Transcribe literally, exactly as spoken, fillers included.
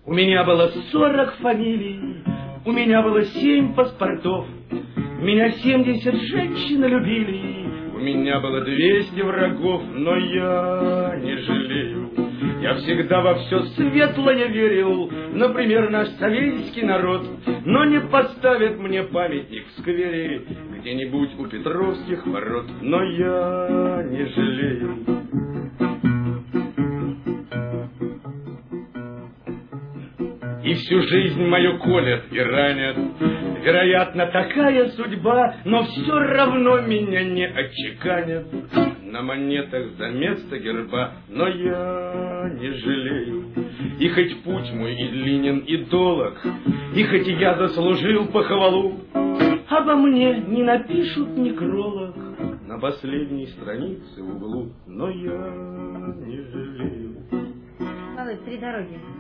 У меня было сорок фамилий, у меня было семь паспортов, меня семьдесят женщин любили, у меня было двести врагов, но я не жалею. Я всегда во все светлое верил, например, наш советский народ, но не поставят мне памятник в сквере где-нибудь у Петровских ворот, но я не жалею. И всю жизнь мою колят и ранят, вероятно, такая судьба, но все равно меня не отчеканят на монетах за место герба, но я не жалею. И хоть путь мой и длинен, и долог, и хоть я заслужил похвалу, обо мне не напишут некролог на последней странице в углу, но я не жалею. Володь, три дороги.